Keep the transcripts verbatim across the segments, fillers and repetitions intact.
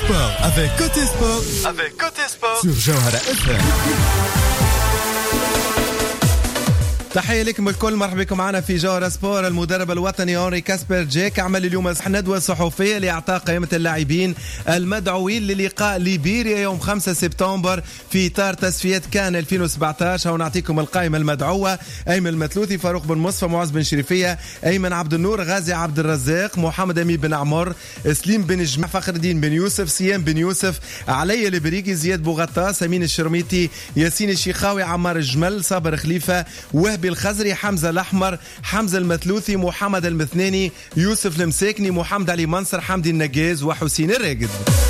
sport avec Côté Sport, avec Côté Sport sur Jawhara اف ام. تحية لكم الكل، مرحبا بكم معنا في جوهرة سبور. المدرب الوطني هنري كاسبر جيك عمل اليوم ندوة صحفية لإعطاء قائمة اللاعبين المدعوين للقاء ليبيريا يوم خمسة سبتمبر في إطار تصفيات كان ألفين وسبعة عشر. ونعطيكم القائمة المدعوة: أيمن المثلوثي، فاروق بن مصطفى، معز بن شريفية، أيمن عبد النور، غازي عبد الرزاق، محمد أمين بن عمر، سليم بن جمع، فخر الدين بن يوسف، سيام بن يوسف، علي البريقي، زياد بوغطاس، أمين الشرميتي، ياسين الشيخاوي، عمار الجمل، صابر خليفة، وهبي الخزري، حمزة الأحمر، حمزة المثلوثي، محمد المثناني، يوسف المساكني، محمد علي منصر، حمدي النجاز، وحسين الراقد.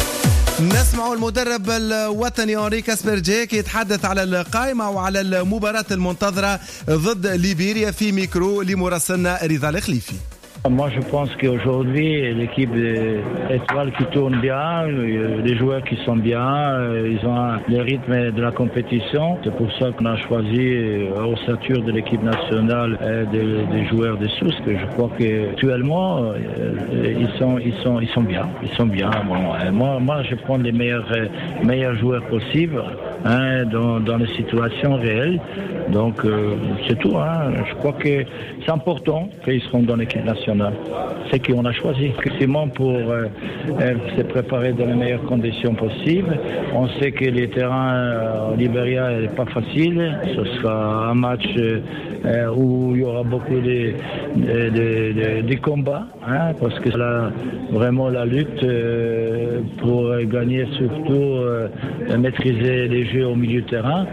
نسمع المدرب الوطني هنري كاسبر جيك يتحدث على القائمة وعلى المباراة المنتظرة ضد ليبيريا في ميكرو لمراسلنا رضا الخليفي. Moi, je pense qu'aujourd'hui, l'équipe étoile qui tourne bien, les joueurs qui sont bien, ils ont le rythme de la compétition. C'est pour ça qu'on a choisi au stature de l'équipe nationale des, des joueurs de Sousse, que je crois qu'actuellement, ils sont, ils sont, ils sont bien. Ils sont bien. Bon, moi, moi, je prends les meilleurs, meilleurs joueurs possibles hein, dans, dans les situations réelles. Donc, euh, c'est tout. Hein. Je crois que c'est important qu'ils seront dans l'équipe nationale. C'est qu'on a choisi effectivement pour euh, euh, se préparer dans les meilleures conditions possibles. On sait que les terrains euh, au Libéria n'est pas facile. Ce sera un match euh, où il y aura beaucoup de, de, de, de, de combats, hein, parce que c'est là, vraiment la lutte euh, pour gagner, surtout euh, maîtriser les jeux au milieu de terrain.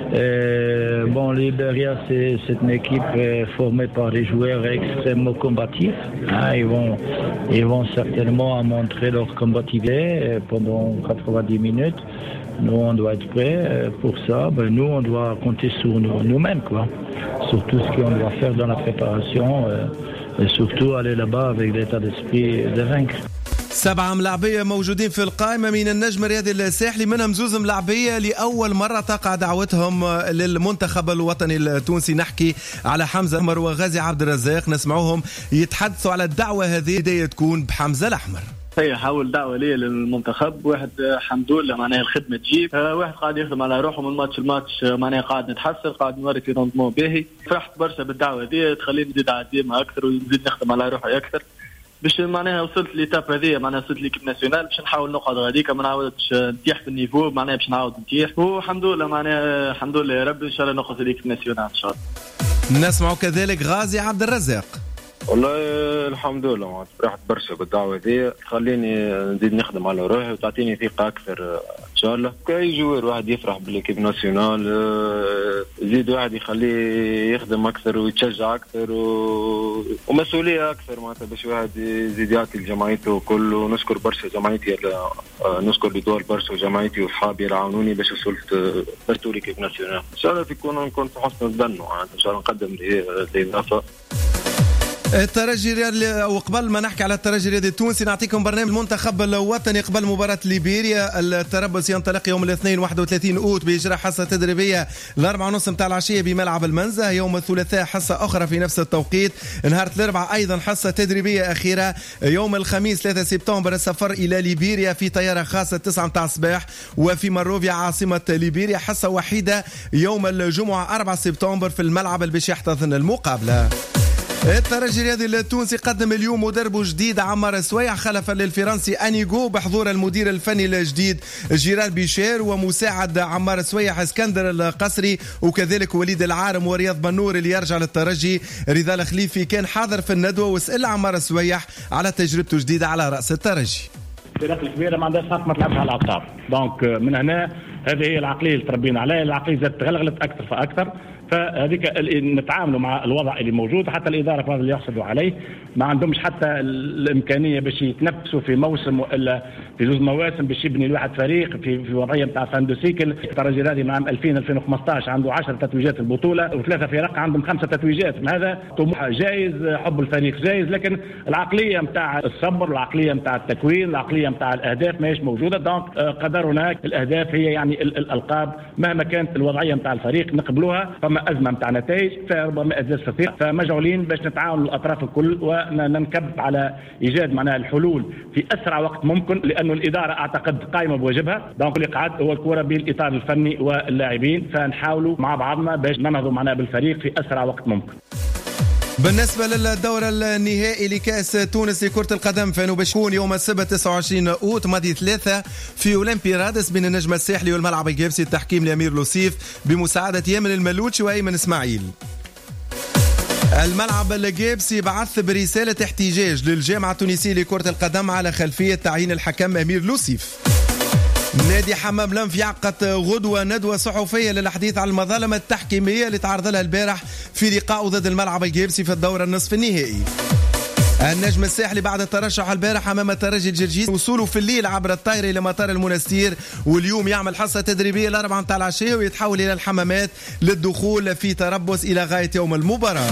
Euh, bon, Libéria, c'est, c'est une équipe euh, formée par des joueurs extrêmement combatifs. Hein, ils vont, ils vont certainement montrer leur combativité pendant quatre-vingt-dix minutes. Nous, on doit être prêts pour ça. Ben, nous, on doit compter sur nous, nous-mêmes, quoi. Sur tout ce qu'on doit faire dans la préparation euh, et surtout aller là-bas avec l'état d'esprit de vaincre. سبعة ملاعبية موجودين في القائمة من النجم الرياضي الساحلي، منهم زوز ملاعبية لأول مرة تقع دعوتهم للمنتخب الوطني التونسي. نحكي على حمزة الأحمر وغازي عبد الرزاق، نسمعوهم يتحدثوا على الدعوة هذه بداية تكون بحمزة الأحمر. هي حاول دعوة لي للمنتخب، واحد الحمد لله معناها الخدمة تجيب، واحد قاعد يخدم على روحه من ماتش الماتش، معناها قاعد نتحسن، قاعد نوري في روندمون باهي. فرحت برشا بالدعوة دي، تخليني نزيد عديمها أكثر ونزيد نخدم على روحي أكثر باش معناها وصلت ليتاب هذه، معناها وصلت ليكيب ناسيونال باش نحاول نقعد غاديك، ما نعاودش نتيح في النيفو، معناها باش نعاود نتيح، والحمد لله معناها الحمد لله يا رب ان شاء الله نقعد ليكيب ناسيونال ان شاء الله. نسمع كذلك غازي عبد الرزاق. والله الحمد لله فرحت برشا بالدعوة دي، تخليني نزيد نخدم على روحي وتعطيني ثقة أكثر إن شاء الله. كأي جوار واحد يفرح بالإكيب ناسيونال، زيد واحد يخليه يخدم أكثر ويتشجع أكثر و... ومسؤولية أكثر معناتها باش واحد يزيد يعطي لجمعيته كله. ونشكر برشا جمعيتي، نشكر بدوار برشا وجمعيتي وصحابي اللي عاونوني باش وصلت برتو الإكيب ناسيونال. إن شاء الله تكون نكون في حسن الظن، إن شاء الله نقدم الإضافة. الترجي وقبل ما نحكي على الترجي الرياضي التونسي نعطيكم برنامج المنتخب الوطني قبل مباراة ليبيريا. التربص ينطلق يوم الاثنين واحد وثلاثين أوت بإجراء حصة تدريبية الأربعة ونص متاع العشية بملعب المنزه. يوم الثلاثاء حصة أخرى في نفس التوقيت. نهار الأربعاء أيضا حصة تدريبية أخيرة. يوم الخميس ثلاثة سبتمبر السفر إلى ليبيريا في طيارة خاصة تسعة متاع الصباح وفي ماروفيا عاصمة ليبيريا. حصة وحيدة يوم الجمعة أربعة سبتمبر في الملعب اللي باش يحتضن المقابلة. الترجي الرياضي التونسي قدم اليوم مدربه جديد عمار سويع خلفا للفرنسي أنيغو بحضور المدير الفني الجديد جيرار بيشير ومساعد عمار سويع اسكندر القصري وكذلك وليد العارم ورياض بنور اللي يرجع للترجي. رضا الخليفي كان حاضر في الندوة وسأل عمار سويع على تجربته الجديدة على رأس الترجي. الفرق الكبيرة ما عندهاش حق ما تلعبش على الأعصاب، دونك من هنا هذه هي العقلية اللي تربينا عليها. العقلية زادت تغلغلت أكثر فأكثر، فهذيك نتعاملوا مع الوضع اللي موجود. حتى الإدارة اللي يحصدوا عليه ما عندهمش حتى الإمكانية باش يتنفسوا في موسم وإلا في زوج مواسم باش يبني الواحد فريق في في وضعية نتاع فاندوسيكل. الترجي الرياضي من عام ألفين ألفين وخمسطاش عنده عشرة تتويجات البطولة وثلاثة فرق عندهم خمسة تتويجات. هذا طموح جايز، حب الفريق جايز، لكن العقلية نتاع الصبر، العقلية نتاع التكوين، العقلية نتاع الأهداف ماهيش موجودة. دونك قدرنا الأهداف هي يعني الألقاب مهما كانت الوضعية نتاع الفريق نقبلوها. فما فما ازمه نتاع نتائج فربما ازاز فصيح، فمجعولين باش نتعاون الاطراف الكل وننكب على ايجاد معناها الحلول في اسرع وقت ممكن، لانه الاداره اعتقد قائمه بواجبها. دونك اللي قعد هو الكره بين الاطار الفني واللاعبين، فنحاولوا مع بعضنا باش ننهضوا معناها بالفريق في اسرع وقت ممكن. بالنسبة للدور النهائي لكأس تونس لكرة القدم فإنه باش يكون يوم السبت تسعة وعشرين أوت ماضي ثلاثة في أولمبي رادس بين النجم الساحلي والملعب الجابسي، التحكيم لأمير لوسيف بمساعدة يمن الملوتشي وأيمن إسماعيل. الملعب الجابسي بعث برسالة احتجاج للجامعة التونسية لكرة القدم على خلفية تعيين الحكم أمير لوسيف. نادي حمام لنف يعقد غدوة ندوة صحفية للحديث عن المظالم التحكيمية اللي تعرض لها البارح في لقاء ضد الملعب الجابسي في الدورة النصف النهائي. النجم الساحلي بعد الترشح البارح امام الترجي الجرجيس وصوله في الليل عبر الطائرة الى مطار المنستير، واليوم يعمل حصة تدريبية الاربعة متاع العشية ويتحول الى الحمامات للدخول في تربص الى غاية يوم المباراة.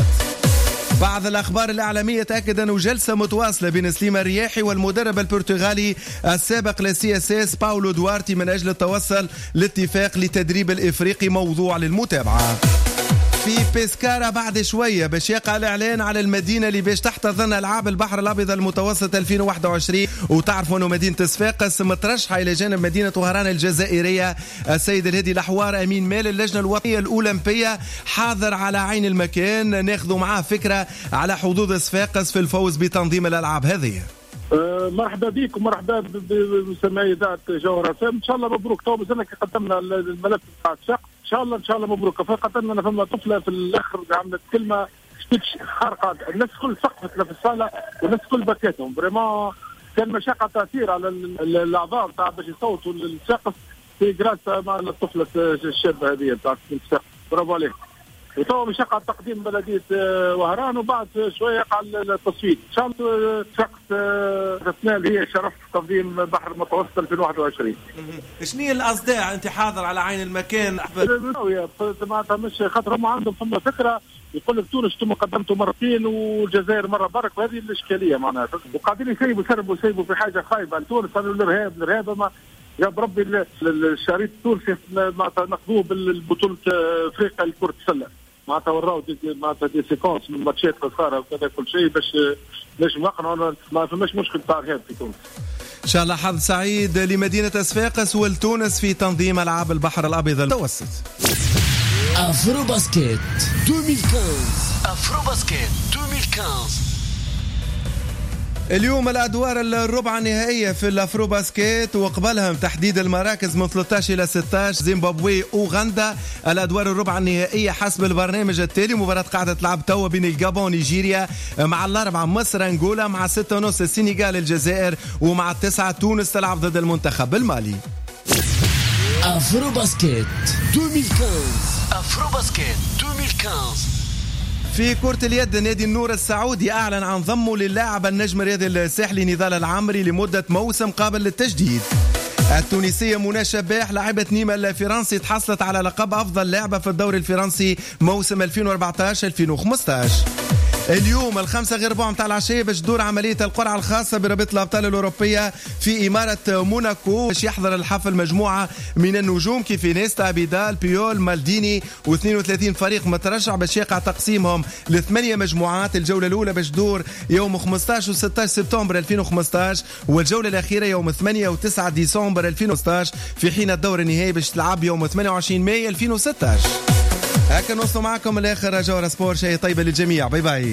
بعض الأخبار الإعلامية تأكد أنه جلسة متواصلة بين سليم الرياحي والمدرب البرتغالي السابق لسي اس اس باولو دوارتي من أجل التوصل لاتفاق لتدريب الإفريقي موضوع للمتابعة. في بيسكارا بعد شوية باش يقع الإعلان على المدينة اللي باش تحتضن ألعاب البحر الأبيض المتوسط ألفين وواحد وعشرين، وتعرفوا أنه مدينة صفاقس مترشحة إلى جانب مدينة وهران الجزائرية. السيد الهادي الأحوار أمين مال اللجنة الوطنية الأولمبية حاضر على عين المكان، ناخذوا معاه فكرة على حظوظ صفاقس في الفوز بتنظيم الألعاب هذه. أه مرحبا بك ومرحبا بسماعي إذاعة جوهر اف ام. ان شاء الله مبروك. تو مازلنا كي قدمنا الملف بتاع الشق ان شاء الله ان شاء الله مبروك. فقدمنا فما طفله في الاخر عملت كلمه تكشي خارقه، الناس كل سقفت في الصاله والناس كل بكاتهم فريمون. كان مشقه تاثير على الاعضاء تاع باش يصوتوا للسقف في جراس مع الطفله الشابه هذه تاع السقف. برافو عليك. وتو مشقة تقديم بلدية وهران وبعد شوية يقع التصويت. إن شاء الله شقت اثناء اللي هي شرف تنظيم بحر المتوسط ألفين وواحد وعشرين. شنو هي الأصداء أنت حاضر على عين المكان؟ معناتها مش خاطر هم عندهم فما فكرة يقول لك تونس انتم قدمتوا مرتين والجزائر مرة برك، وهذه الإشكالية معناتها. وقاعدين يسيبوا يسربوا يسيبوا في حاجة خايبة تونس. الإرهاب الإرهاب ما يا بربي الشريط التونسي معناتها ناخذوه بالبطولة أفريقيا لكرة السلة. معناتها وراو معناتها دي سيكونس من ماتشات خساره وكذا كل شيء باش باش نقنعوا ما فماش مشكل تاع ارهاب في تونس. ان شاء الله حظ سعيد لمدينه صفاقس ولتونس في تنظيم العاب البحر الابيض المتوسط. افرو باسكيت ألفين وخمسطاش افرو باسكيت ألفين وخمسطاش. اليوم الأدوار الربع النهائية في الأفرو باسكيت وقبلهم تحديد المراكز من ثلاثة عشر إلى ستة عشر زيمبابوي وغندا. الأدوار الربع النهائية حسب البرنامج التالي: مباراة قاعدة تلعب توا بين الجابون نيجيريا، مع الأربعة مصر أنغولا، مع ستة ونص السنغال الجزائر، ومع التسعة تونس تلعب ضد المنتخب المالي. أفرو باسكيت ألفين وخمسطاش أفرو باسكيت ألفين وخمسطاش. في كرة اليد نادي النور السعودي أعلن عن ضمه للاعب النجم الرياضي الساحلي نضال العمري لمدة موسم قابل للتجديد. التونسية منى شباح لاعبة نيما الفرنسي تحصلت على لقب أفضل لاعبة في الدوري الفرنسي موسم ألفين وأربعطاش ألفين وخمسطاش. اليوم الخمسة غير ربع متاع العشية باش تدور عملية القرعة الخاصة برابطة الأبطال الأوروبية في إمارة موناكو، باش يحضر الحفل مجموعة من النجوم كيف نيستا، بيدال، بيول، مالديني، واثنين وثلاثين فريق مترشح باش يقع تقسيمهم لثمانية مجموعات. الجولة الأولى باش تدور يوم خمسطاش و ستة عشر سبتمبر ألفين وخمسطاش، والجولة الأخيرة يوم ثمانية و تسعة ديسمبر ألفين وستة عشر، في حين الدور النهائي باش تلعب يوم ثمانية وعشرين ماي ألفين وستة عشر. هكا نوصل معكم الآخر جوهر سبور. شيء طيبة للجميع. باي باي.